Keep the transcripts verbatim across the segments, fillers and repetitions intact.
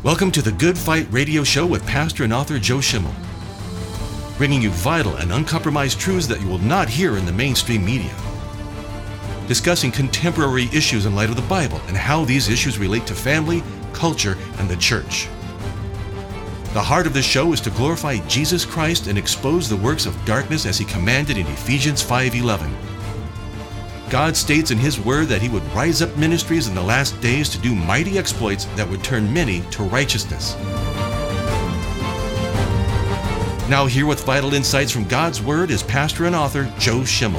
Welcome to the Good Fight Radio Show with pastor and author Joe Schimmel, bringing you vital and uncompromised truths that you will not hear in the mainstream media, discussing contemporary issues in light of the Bible and how these issues relate to family, culture, and the church. The heart of the show is to glorify Jesus Christ and expose the works of darkness as he commanded in Ephesians five eleven. God states in his word that he would rise up ministries in the last days to do mighty exploits that would turn many to righteousness. Now here with vital insights from God's word is pastor and author Joe Schimmel.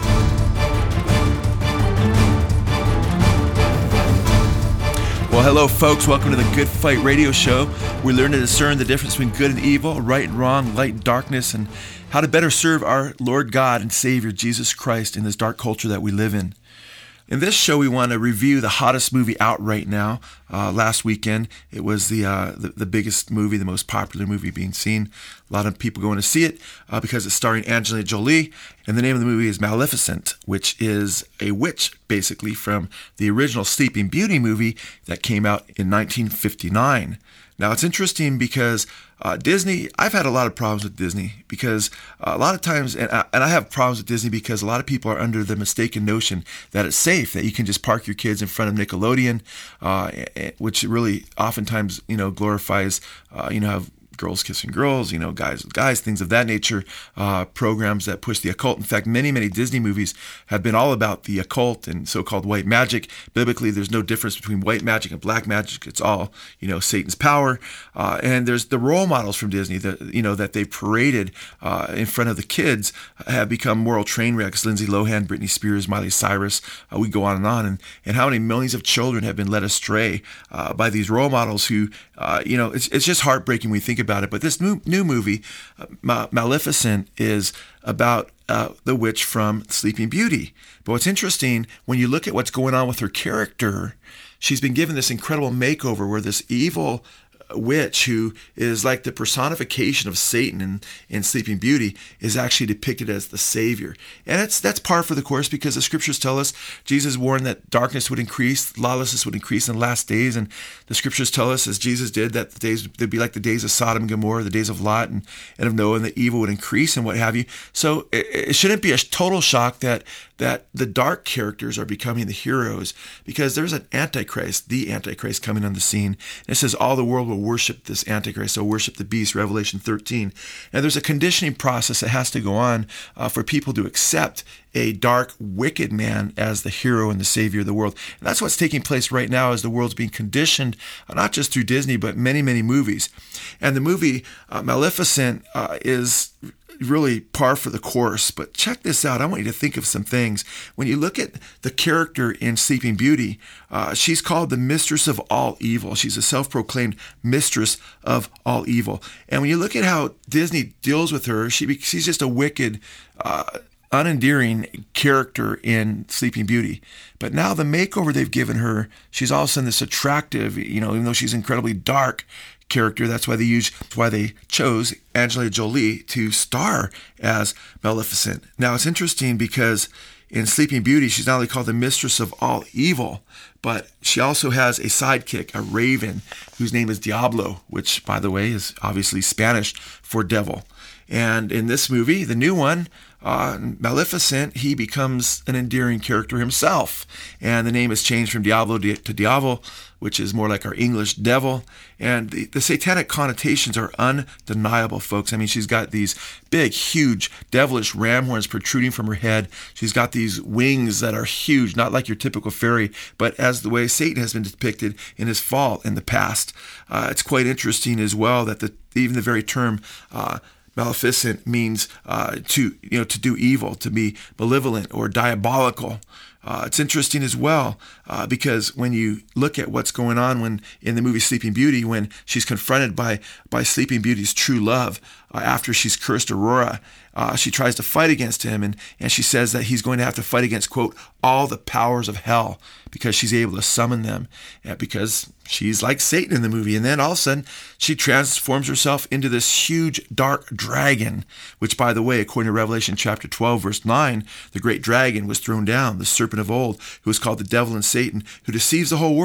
Well, hello folks, welcome to the Good Fight Radio Show. We learn to discern the difference between good and evil, right and wrong, light and darkness, and how to better serve our Lord God and Savior, Jesus Christ, in this dark culture that we live in. In this show, we want to review the hottest movie out right now. Uh, last weekend, it was the, uh, the the biggest movie, the most popular movie being seen. A lot of people going to see it uh, because it's starring Angelina Jolie. And the name of the movie is Maleficent, which is a witch, basically, from the original Sleeping Beauty movie that came out in nineteen fifty-nine. Now, it's interesting because uh, Disney, I've had a lot of problems with Disney because uh, a lot of times, and I, and I have problems with Disney because a lot of people are under the mistaken notion that it's safe, that you can just park your kids in front of Nickelodeon, uh, which really oftentimes, you know, glorifies, uh, you know, have girls kissing girls, you know, guys with guys, things of that nature, uh, programs that push the occult. In fact, many, many Disney movies have been all about the occult and so-called white magic. Biblically, there's no difference between white magic and black magic. It's all, you know, Satan's power. Uh, and there's the role models from Disney that, you know, that they paraded uh, in front of the kids have become moral train wrecks. Lindsay Lohan, Britney Spears, Miley Cyrus, uh, we go on and on. And, and how many millions of children have been led astray uh, by these role models who, uh, you know, it's, it's just heartbreaking when we think about it. But this new, new movie, uh, Maleficent, is about uh, the witch from Sleeping Beauty. But what's interesting, when you look at what's going on with her character, she's been given this incredible makeover where this evil witch, who is like the personification of Satan in, in Sleeping Beauty, is actually depicted as the Savior. And it's that's par for the course because the scriptures tell us Jesus warned that darkness would increase, lawlessness would increase in the last days, and the scriptures tell us, as Jesus did, that the days they'd be like the days of Sodom and Gomorrah, the days of Lot and, and of Noah, and the evil would increase and what have you. So it, it shouldn't be a total shock that that the dark characters are becoming the heroes, because there's an Antichrist, the Antichrist, coming on the scene. And it says all the world will worship this Antichrist, so worship the beast, Revelation thirteen. And there's a conditioning process that has to go on uh, for people to accept a dark, wicked man as the hero and the savior of the world. And that's what's taking place right now as the world's being conditioned, uh, not just through Disney, but many, many movies. And the movie uh, Maleficent uh, is really par for the course. But check this out. I want you to think of some things. When you look at the character in Sleeping Beauty, uh, she's called the mistress of all evil. She's a self-proclaimed mistress of all evil. And when you look at how Disney deals with her, she she's just a wicked, uh, unendearing character in Sleeping Beauty. But now the makeover they've given her, she's all of a sudden this attractive, you know, even though she's incredibly dark character. That's why they use, why they chose Angelina Jolie to star as Maleficent. Now it's interesting because in Sleeping Beauty, she's not only called the mistress of all evil, but she also has a sidekick, a raven, whose name is Diablo, which, by the way, is obviously Spanish for devil. And in this movie, the new one, uh, Maleficent, he becomes an endearing character himself. And the name is changed from Diablo to Diavol, which is more like our English devil. And the, the satanic connotations are undeniable, folks. I mean, she's got these big, huge, devilish ram horns protruding from her head. She's got these wings that are huge, not like your typical fairy, but as the way Satan has been depicted in his fall in the past. Uh, it's quite interesting as well that the even the very term uh, Maleficent means uh, to you know to do evil, to be malevolent or diabolical. Uh, it's interesting as well uh, because when you look at what's going on when in the movie Sleeping Beauty, when she's confronted by by Sleeping Beauty's true love uh, after she's cursed Aurora, uh, she tries to fight against him, and, and she says that he's going to have to fight against, quote, all the powers of hell, because she's able to summon them, uh, because she's like Satan in the movie. And then all of a sudden, she transforms herself into this huge dark dragon, which, by the way, according to Revelation chapter twelve, verse nine, the great dragon was thrown down, the serpent of old, who is called the devil and Satan, who deceives the whole world.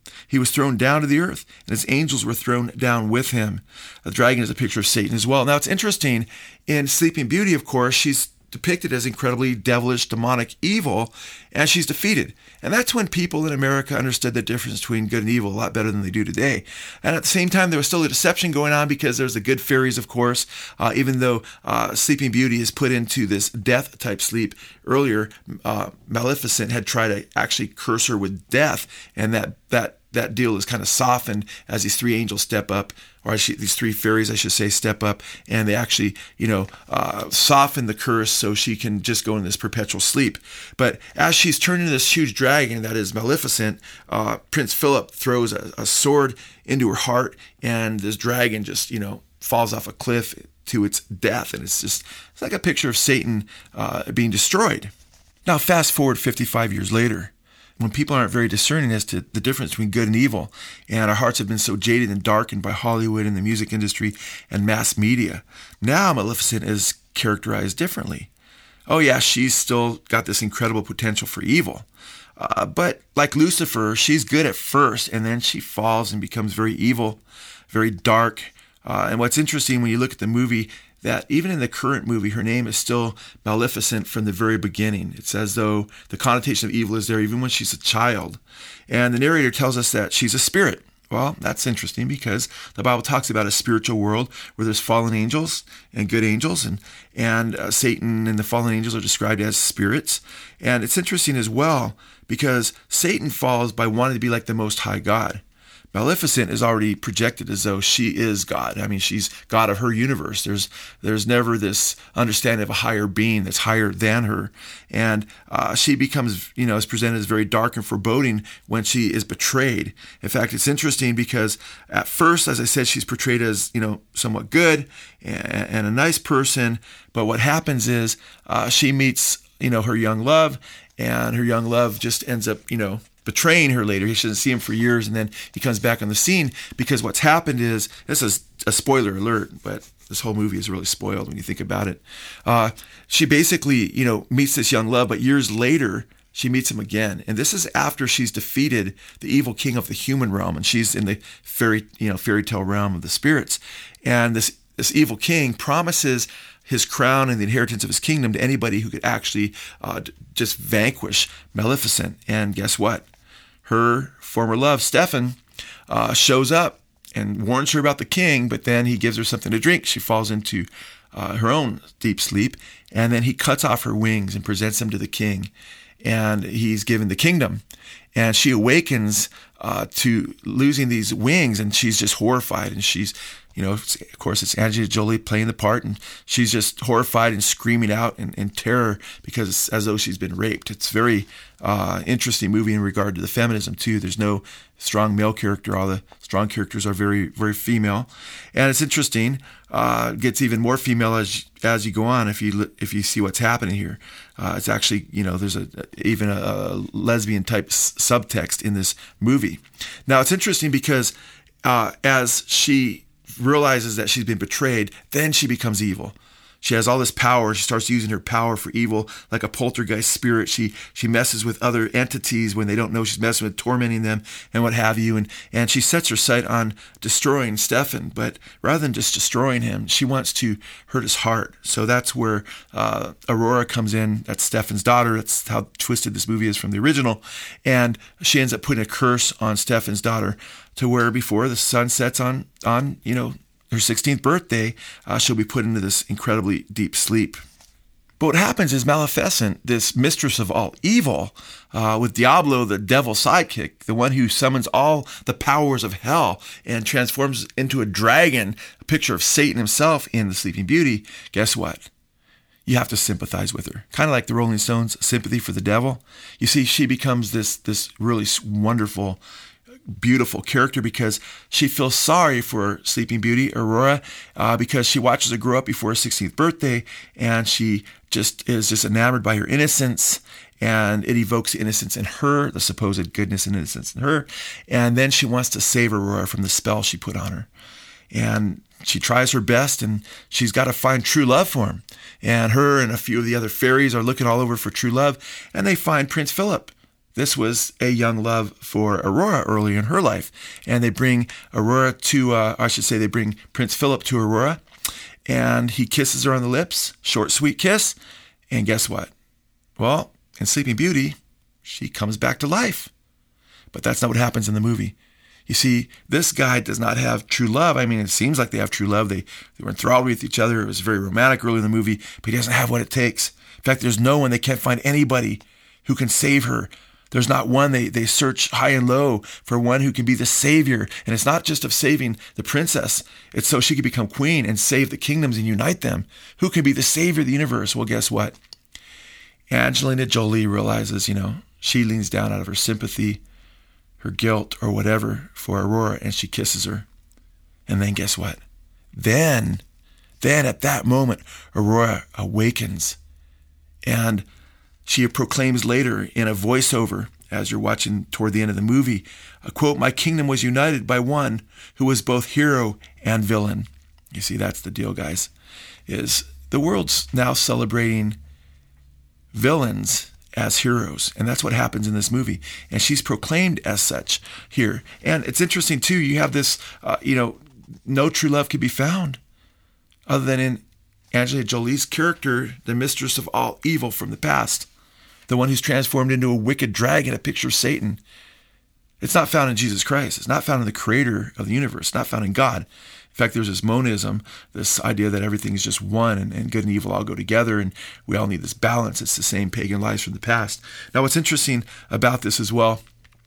He was thrown down to the earth, and his angels were thrown down with him. The dragon is a picture of Satan as well. Now, it's interesting, in Sleeping Beauty, of course, she's depicted as incredibly devilish, demonic, evil, and she's defeated. And that's when people in America understood the difference between good and evil a lot better than they do today. And at the same time, there was still a deception going on because there's the good fairies, of course, uh, even though uh, Sleeping Beauty is put into this death-type sleep. Earlier, uh, Maleficent had tried to actually curse her with death, and that that that deal is kind of softened as these three angels step up, or actually these three fairies, I should say, step up, and they actually, you know, uh, soften the curse so she can just go in this perpetual sleep. But as she's turned into this huge dragon that is Maleficent, uh, Prince Philip throws a, a sword into her heart, and this dragon just, you know, falls off a cliff to its death, and it's just it's like a picture of Satan uh, being destroyed. Now, fast forward fifty-five years later, when people aren't very discerning as to the difference between good and evil, and our hearts have been so jaded and darkened by Hollywood and the music industry and mass media, now Maleficent is characterized differently. Oh yeah, she's still got this incredible potential for evil. Uh, but like Lucifer, she's good at first, and then she falls and becomes very evil, very dark. Uh, and what's interesting when you look at the movie, that even in the current movie, her name is still Maleficent from the very beginning. It's as though the connotation of evil is there even when she's a child. And the narrator tells us that she's a spirit. Well, that's interesting because the Bible talks about a spiritual world where there's fallen angels and good angels, and, and uh, Satan and the fallen angels are described as spirits. And it's interesting as well because Satan falls by wanting to be like the Most High God. Maleficent is already projected as though she is God. I mean, she's God of her universe. There's there's never this understanding of a higher being that's higher than her. And uh, she becomes, you know, is presented as very dark and foreboding when she is betrayed. In fact, it's interesting because at first, as I said, she's portrayed as, you know, somewhat good and, and a nice person. But what happens is uh, she meets, you know, her young love, and her young love just ends up, you know, betraying her later. He shouldn't see him for years, and then he comes back on the scene because what's happened is, this is a spoiler alert, but this whole movie is really spoiled when you think about it. Uh, she basically, you know, meets this young love, but years later, she meets him again. And this is after she's defeated the evil king of the human realm, and she's in the fairy, you know, fairy tale realm of the spirits. And this, this evil king promises his crown and the inheritance of his kingdom to anybody who could actually uh, just vanquish Maleficent. And guess what? Her former love, Stefan, uh, shows up and warns her about the king, but then he gives her something to drink. She falls into uh, her own deep sleep, and then he cuts off her wings and presents them to the king, and he's given the kingdom. And she awakens uh, to losing these wings, and she's just horrified, and she's, you know, of course, it's Angelina Jolie playing the part, and she's just horrified and screaming out in, in terror because it's as though she's been raped. It's a very uh, interesting movie in regard to the feminism, too. There's no strong male character. All the strong characters are very, very female. And it's interesting. Uh, it gets even more female as as you go on if you if you see what's happening here. Uh, it's actually, you know, there's a even a, a lesbian-type s- subtext in this movie. Now, it's interesting because uh, as she realizes that she's been betrayed, then she becomes evil. She has all this power. She starts using her power for evil, like a poltergeist spirit. She she messes with other entities when they don't know she's messing with, tormenting them and what have you. And, and she sets her sight on destroying Stefan. But rather than just destroying him, she wants to hurt his heart. So that's where uh, Aurora comes in. That's Stefan's daughter. That's how twisted this movie is from the original. And she ends up putting a curse on Stefan's daughter to where before the sun sets on, on you know, her sixteenth birthday, uh, she'll be put into this incredibly deep sleep. But what happens is Maleficent, this mistress of all evil, uh, with Diablo, the devil sidekick, the one who summons all the powers of hell and transforms into a dragon, a picture of Satan himself in the Sleeping Beauty, guess what? You have to sympathize with her. Kind of like the Rolling Stones' sympathy for the devil. You see, she becomes this, this really wonderful, beautiful character because she feels sorry for Sleeping Beauty, Aurora, uh, because she watches her grow up before her sixteenth birthday, and she just is just enamored by her innocence, and it evokes the innocence in her, the supposed goodness and innocence in her, and then she wants to save Aurora from the spell she put on her. And she tries her best, and she's got to find true love for him. And her and a few of the other fairies are looking all over for true love, and they find Prince Philip, this was a young love for Aurora early in her life. And they bring Aurora to, uh, I should say they bring Prince Philip to Aurora, and he kisses her on the lips, short, sweet kiss. And guess what? Well, in Sleeping Beauty, she comes back to life. But that's not what happens in the movie. You see, this guy does not have true love. I mean, it seems like they have true love. They, they were enthralled with each other. It was very romantic early in the movie, but he doesn't have what it takes. In fact, there's no one. They can't find anybody who can save her. There's not one. They, they search high and low for one who can be the savior. And it's not just of saving the princess. It's so she can become queen and save the kingdoms and unite them. Who can be the savior of the universe? Well, guess what? Angelina Jolie realizes, you know, she leans down out of her sympathy, her guilt or whatever for Aurora, and she kisses her. And then guess what? Then, then at that moment, Aurora awakens. And she proclaims later in a voiceover, as you're watching toward the end of the movie, a quote, "My kingdom was united by one who was both hero and villain." You see, that's the deal, guys, is the world's now celebrating villains as heroes. And that's what happens in this movie. And she's proclaimed as such here. And it's interesting, too, you have this, uh, you know, no true love could be found other than in Angelina Jolie's character, the mistress of all evil from the past, the one who's transformed into a wicked dragon, a picture of Satan. It's not found in Jesus Christ. It's not found in the creator of the universe. It's not found in God. In fact, there's this monism, this idea that everything is just one and, and good and evil all go together and we all need this balance. It's the same pagan lies from the past. Now, what's interesting about this as well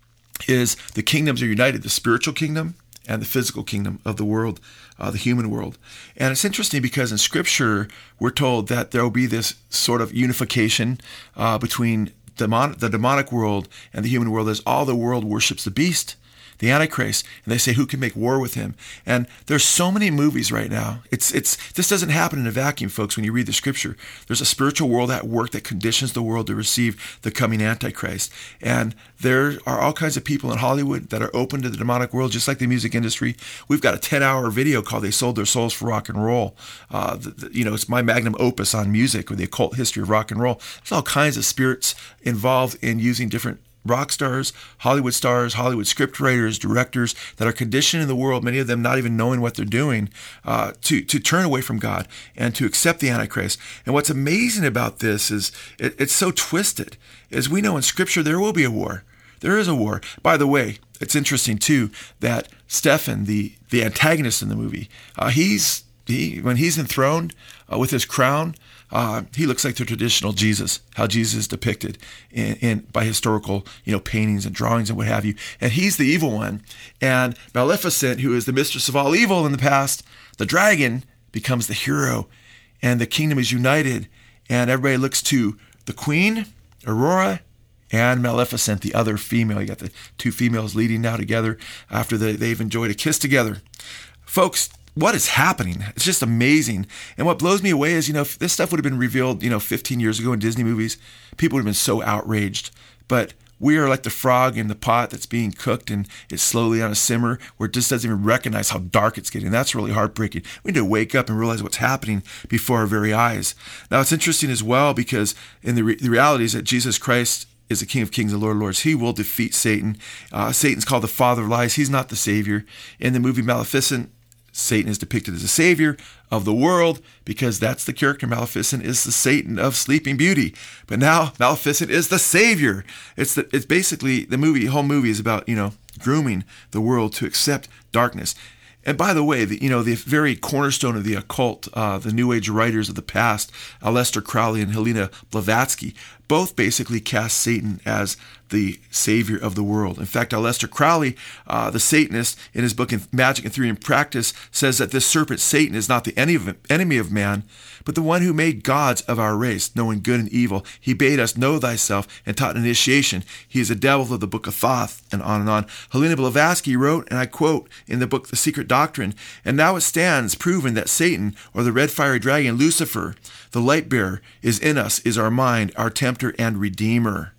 is the kingdoms are united, the spiritual kingdom and the physical kingdom of the world, uh, the human world. And it's interesting because in Scripture, we're told that there will be this sort of unification uh, between demon- the demonic world and the human world as all the world worships the beast, the Antichrist, and they say, who can make war with him? And there's so many movies right now. It's it's this doesn't happen in a vacuum, folks, when you read the Scripture. There's a spiritual world at work that conditions the world to receive the coming Antichrist. And there are all kinds of people in Hollywood that are open to the demonic world, just like the music industry. We've got a ten-hour video called They Sold Their Souls for Rock and Roll. Uh, the, the, you know, it's my magnum opus on music or the occult history of rock and roll. There's all kinds of spirits involved in using different rock stars, Hollywood stars, Hollywood script writers, directors that are conditioned in the world, many of them not even knowing what they're doing, uh, to, to turn away from God and to accept the Antichrist. And what's amazing about this is it, it's so twisted. As we know in Scripture, there will be a war. There is a war. By the way, it's interesting too that Stephen, the, the antagonist in the movie, uh, he's he when he's enthroned uh, with his crown, Uh, he looks like the traditional Jesus, how Jesus is depicted in, in by historical, you know, paintings and drawings and what have you. And he's the evil one. And Maleficent, who is the mistress of all evil in the past, the dragon, becomes the hero. And the kingdom is united. And everybody looks to the queen, Aurora, and Maleficent, the other female. You got the two females leading now together after they, they've enjoyed a kiss together. Folks, what is happening? It's just amazing. And what blows me away is, you know, if this stuff would have been revealed, you know, fifteen years ago in Disney movies, people would have been so outraged. But we are like the frog in the pot that's being cooked and it's slowly on a simmer where it just doesn't even recognize how dark it's getting. That's really heartbreaking. We need to wake up and realize what's happening before our very eyes. Now, it's interesting as well because in the, re- the reality is that Jesus Christ is the King of Kings and Lord of Lords. He will defeat Satan. Uh, Satan's called the father of lies. He's not the savior. In the movie Maleficent, Satan is depicted as a savior of the world because that's the character. Maleficent is the Satan of Sleeping Beauty. But now Maleficent is the savior. It's the, it's basically the movie, whole movie is about, you know, grooming the world to accept darkness. And by the way, the, you know, the very cornerstone of the occult, uh, the New Age writers of the past, Aleister Crowley and Helena Blavatsky, both basically cast Satan as the savior of the world. In fact, Aleister Crowley, uh, the Satanist, in his book Magic and Theory and Practice, says that this serpent Satan is not the enemy of man, but the one who made gods of our race, knowing good and evil. He bade us know thyself and taught initiation. He is a devil of the book of Thoth, and on and on. Helena Blavatsky wrote, and I quote in the book The Secret Doctrine, and now it stands proven that Satan, or the red fiery dragon Lucifer, the light bearer, is in us, is our mind, our tempter and redeemer.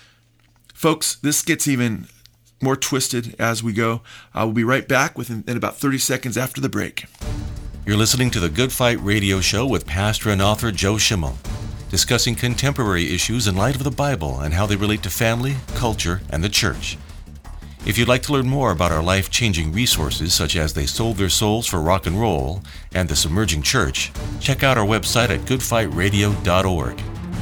Folks, this gets even more twisted as we go. I will be right back within in about thirty seconds after the break. You're listening to the Good Fight Radio Show with pastor and author Joe Schimmel. discussing contemporary issues in light of the Bible and how they relate to family, culture, and the church. If you'd like to learn more about our life-changing resources, such as They Sold Their Souls for Rock and Roll and The Submerging Church, check out our website at good fight radio dot org.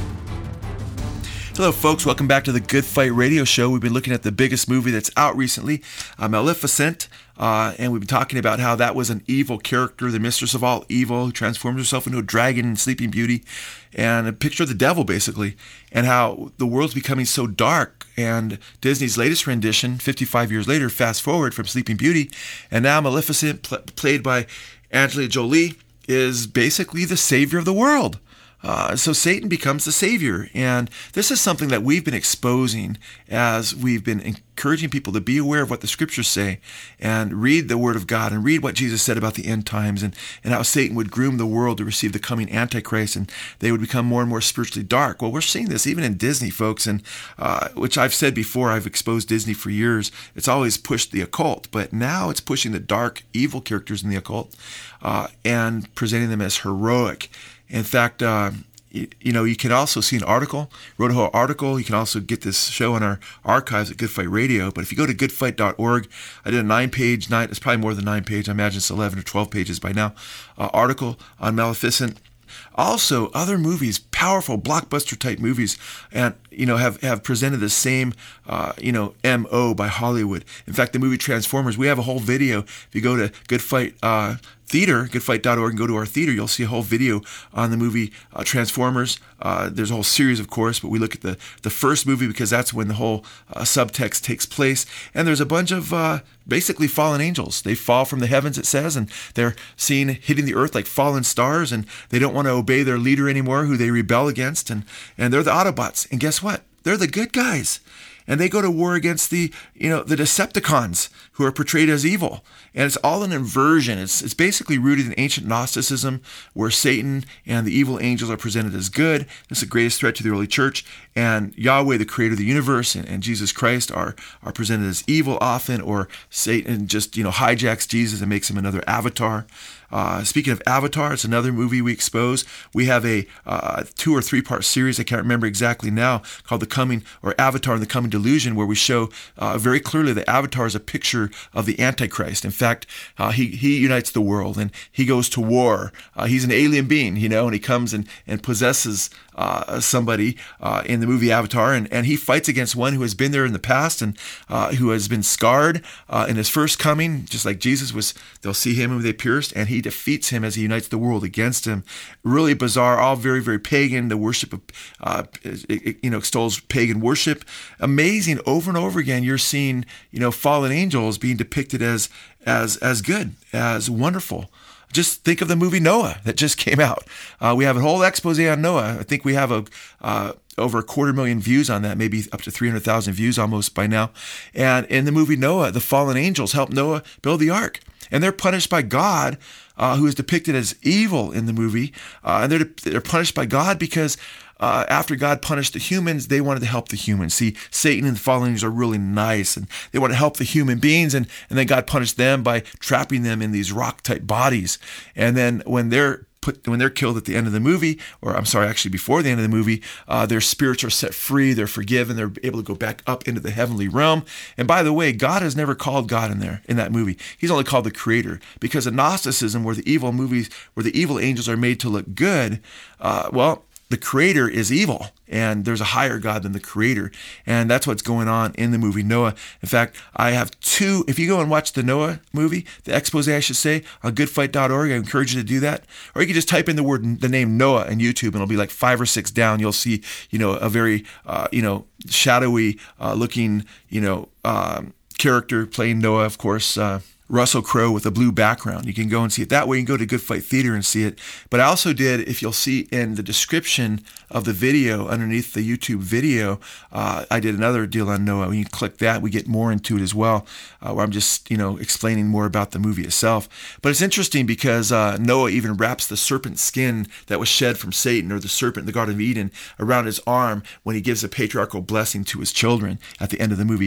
Hello, folks. Welcome back to the Good Fight Radio Show. We've been looking at the biggest movie that's out recently, uh, Maleficent, uh, and we've been talking about how that was an evil character, the mistress of all evil, who transforms herself into a dragon in Sleeping Beauty, and a picture of the devil, basically, and how the world's becoming so dark. And Disney's latest rendition, fifty-five years later, fast forward from Sleeping Beauty, and now Maleficent, pl- played by Angelina Jolie, is basically the savior of the world. Uh, so Satan becomes the savior, and this is something that we've been exposing as we've been encouraging people to be aware of what the scriptures say and read the word of God and read what Jesus said about the end times and, and how Satan would groom the world to receive the coming Antichrist, and they would become more and more spiritually dark. Well, we're seeing this even in Disney, folks, and uh, which I've said before, I've exposed Disney for years. It's always pushed the occult, but now it's pushing the dark, evil characters in the occult uh, and presenting them as heroic. In fact, uh, you, you know, you can also see an article, wrote a whole article. You can also get this show on our archives at Good Fight Radio. But if you go to good fight dot org, I did a nine-page, nine, it's probably more than nine page, I imagine it's eleven or twelve pages by now, uh, article on Maleficent. Also, other movies, powerful blockbuster type movies, and you know have, have presented the same uh, you know M O by Hollywood. In fact, the movie Transformers, we have a whole video. If you go to Good Fight uh, Theater, good fight dot org, and go to our theater, you'll see a whole video on the movie uh, Transformers. Uh, there's a whole series, of course, but we look at the, the first movie because that's when the whole uh, subtext takes place. And there's a bunch of uh, basically fallen angels. They fall from the heavens, it says, and they're seen hitting the earth like fallen stars, and they don't want to obey their leader anymore, who they rebel against, and, and they're the Autobots. And guess what? They're the good guys. And they go to war against the, you know, the Decepticons, who are portrayed as evil. And it's all an inversion. It's it's basically rooted in ancient Gnosticism, where Satan and the evil angels are presented as good. It's the greatest threat to the early church. And Yahweh, the creator of the universe, and, and Jesus Christ are are presented as evil often, or Satan just, you know, hijacks Jesus and makes him another avatar. Uh, speaking of Avatar, it's another movie we expose. We have a uh, two or three part series, I can't remember exactly now, called The Coming, or Avatar and the Coming Delusion, where we show uh, very clearly that Avatar is a picture of the Antichrist. In fact, uh, he, he unites the world, and he goes to war. Uh, he's an alien being, you know, and he comes and, and possesses uh, somebody uh, in the movie Avatar, and, and he fights against one who has been there in the past and uh, who has been scarred uh, in his first coming, just like Jesus was. They'll see him whom they pierced, and he defeats him as he unites the world against him. Really bizarre, all very, very pagan. The worship of, uh, you know, extols pagan worship. Amazing. Over and over again, you're seeing, you know, fallen angels being depicted as as as good, as wonderful. Just think of the movie Noah that just came out. Uh, we have a whole expose on Noah. I think we have a uh, over a quarter million views on that, maybe up to three hundred thousand views almost by now. And in the movie Noah, the fallen angels help Noah build the ark. And they're punished by God, uh, who is depicted as evil in the movie. Uh, and they're, they're punished by God because uh, after God punished the humans, they wanted to help the humans. See, Satan and the fallen angels are really nice, and they want to help the human beings, and, and then God punished them by trapping them in these rock-type bodies. And then when they're Put, when they're killed at the end of the movie, or I'm sorry, actually before the end of the movie, uh, their spirits are set free, they're forgiven, they're able to go back up into the heavenly realm. And by the way, God has never called God in there, in that movie. He's only called the creator. Because in Gnosticism, where the evil movies, where the evil angels are made to look good, uh, well, the creator is evil, and there's a higher God than the creator. And that's what's going on in the movie Noah. In fact, I have two, if you go and watch the Noah movie, the expose, I should say, on good fight dot org, I encourage you to do that. Or you can just type in the word, the name Noah in YouTube, and it'll be like five or six down. You'll see, you know, a very, uh, you know, shadowy uh, looking, you know, um, character playing Noah, of course, uh, Russell Crowe with a blue background. You can go and see it that way. You can go to Good Fight Theater and see it. But I also did, if you'll see in the description of the video, underneath the YouTube video, uh, I did another deal on Noah. When you click that, we get more into it as well, uh, where I'm just, you know, explaining more about the movie itself. But it's interesting because uh, Noah even wraps the serpent skin that was shed from Satan, or the serpent in the Garden of Eden, around his arm when he gives a patriarchal blessing to his children at the end of the movie.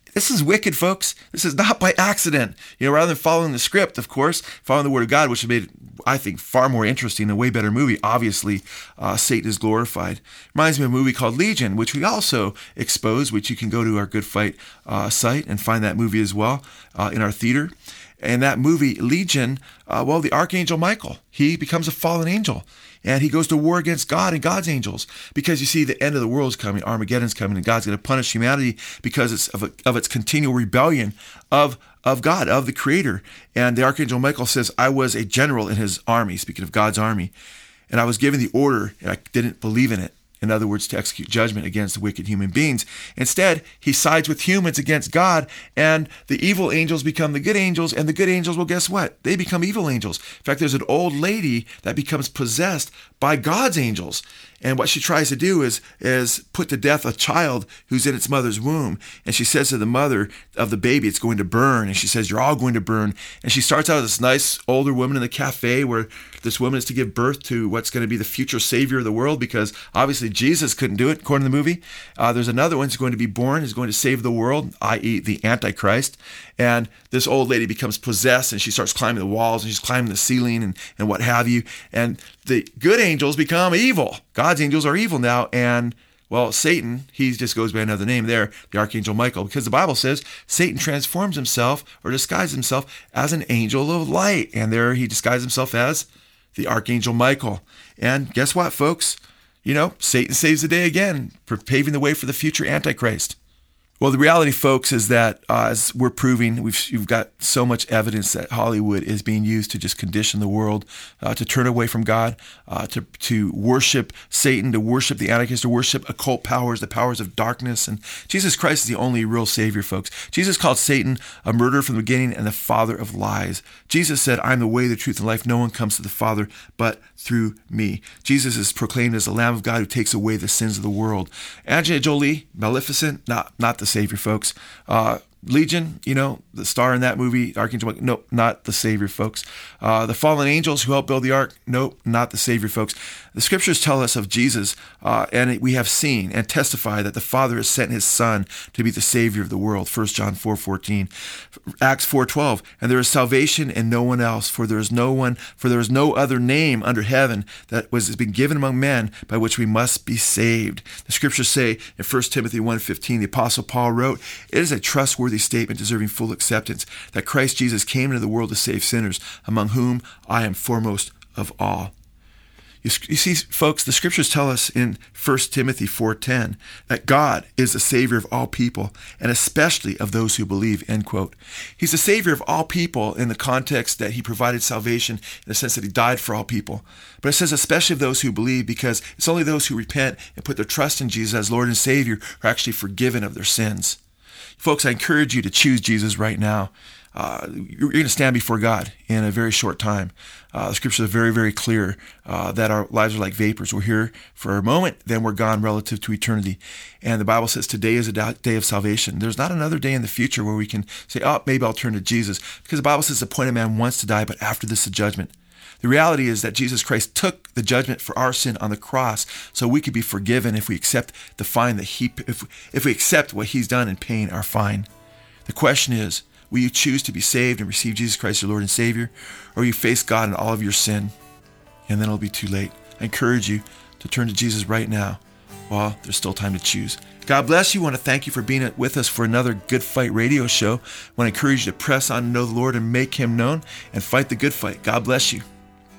This is wicked, folks. This is not by accident. You know, rather than following the script, of course, following the Word of God, which has made it, I think, far more interesting and a way better movie. Obviously, uh, Satan is glorified. Reminds me of a movie called Legion, which we also expose, which you can go to our Good Fight uh, site and find that movie as well uh, in our theater. And that movie, Legion, uh, well, the Archangel Michael, he becomes a fallen angel. And he goes to war against God and God's angels. Because you see, the end of the world is coming, Armageddon's coming, and God's going to punish humanity because it's of, a, of its continual rebellion of, of God, of the Creator. And the Archangel Michael says, I was a general in his army, speaking of God's army, and I was given the order, and I didn't believe in it. In other words, to execute judgment against the wicked human beings. Instead, he sides with humans against God, and the evil angels become the good angels, and the good angels, well, guess what? They become evil angels. In fact, there's an old lady that becomes possessed by God's angels. And what she tries to do is, is put to death a child who's in its mother's womb. And she says to the mother of the baby, it's going to burn. And she says, you're all going to burn. And she starts out as this nice older woman in the cafe where this woman is to give birth to what's going to be the future savior of the world, because obviously Jesus couldn't do it, according to the movie. Uh, there's another one who's going to be born, who's going to save the world, that is the Antichrist. And this old lady becomes possessed, and she starts climbing the walls, and she's climbing the ceiling and, and what have you. And the good angels become evil. God's angels are evil now. And, well, Satan, he just goes by another name there, the Archangel Michael, because the Bible says Satan transforms himself or disguises himself as an angel of light. And there he disguises himself as the Archangel Michael. And guess what, folks? You know, Satan saves the day again, paving the way for the future Antichrist. Well, the reality, folks, is that uh, as we're proving, we've, you've got so much evidence that Hollywood is being used to just condition the world, uh, to turn away from God, uh, to, to worship Satan, to worship the Antichrist, to worship occult powers, the powers of darkness. And Jesus Christ is the only real Savior, folks. Jesus called Satan a murderer from the beginning and the father of lies. Jesus said, I'm the way, the truth, and life. No one comes to the Father but through me. Jesus is proclaimed as the Lamb of God who takes away the sins of the world. Angelina Jolie, Maleficent, not, not the Savior, folks. Uh, Legion, you know, the star in that movie, Archangel, nope, not the Savior, folks. Uh, the fallen angels who helped build the ark, nope, not the Savior, folks. The scriptures tell us of Jesus, uh, and we have seen and testify that the Father has sent his Son to be the Savior of the world, First John four fourteen. Acts four twelve, and there is salvation in no one else, for there is no one, for there is no other name under heaven that was has been given among men by which we must be saved. The scriptures say in First Timothy one fifteen, the Apostle Paul wrote, it is a trustworthy statement deserving full acceptance that Christ Jesus came into the world to save sinners, among whom I am foremost of all. You, you see, folks, the scriptures tell us in First Timothy four ten that God is the Savior of all people, and especially of those who believe, end quote. He's the Savior of all people in the context that he provided salvation in the sense that he died for all people. But it says especially of those who believe, because it's only those who repent and put their trust in Jesus as Lord and Savior who are actually forgiven of their sins. Folks, I encourage you to choose Jesus right now. Uh, you're going to stand before God in a very short time. Uh, the scriptures are very, very clear uh, that our lives are like vapors. We're here for a moment, then we're gone relative to eternity. And the Bible says today is a day of salvation. There's not another day in the future where we can say, oh, maybe I'll turn to Jesus. Because the Bible says the appointed man wants to die, but after this is judgment. The reality is that Jesus Christ took the judgment for our sin on the cross so we could be forgiven if we accept the fine that he, if, if we accept what he's done in paying our fine. The question is, will you choose to be saved and receive Jesus Christ, your Lord and Savior, or will you face God in all of your sin? And then it'll be too late. I encourage you to turn to Jesus right now while there's still time to choose. God bless you. I want to thank you for being with us for another Good Fight radio show. I want to encourage you to press on to know the Lord and make him known and fight the good fight. God bless you.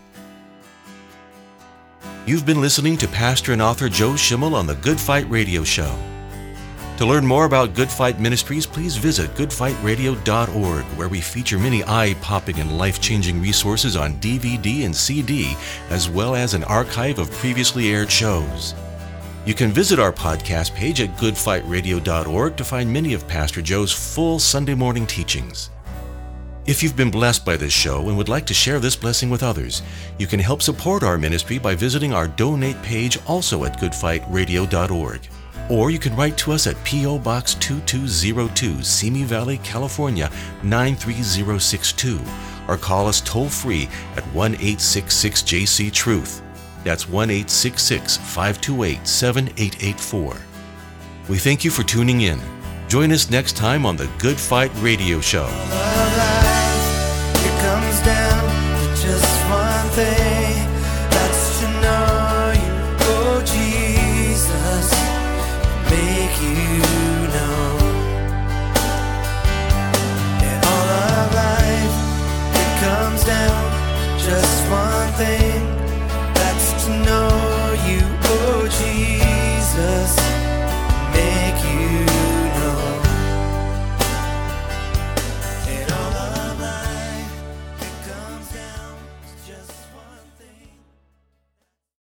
You've been listening to pastor and author Joe Schimmel on the Good Fight Radio Show. To learn more about Good Fight Ministries, please visit good fight radio dot org, where we feature many eye-popping and life-changing resources on D V D and C D, as well as an archive of previously aired shows. You can visit our podcast page at good fight radio dot org to find many of Pastor Joe's full Sunday morning teachings. If you've been blessed by this show and would like to share this blessing with others, you can help support our ministry by visiting our donate page also at good fight radio dot org. Or you can write to us at P O Box two two zero two, Simi Valley, California nine three zero six two, or call us toll-free at one eight six six J C Truth. That's one eight six six, five two eight, seven eight eight four. We thank you for tuning in. Join us next time on the Good Fight Radio Show. It comes down to just one thing.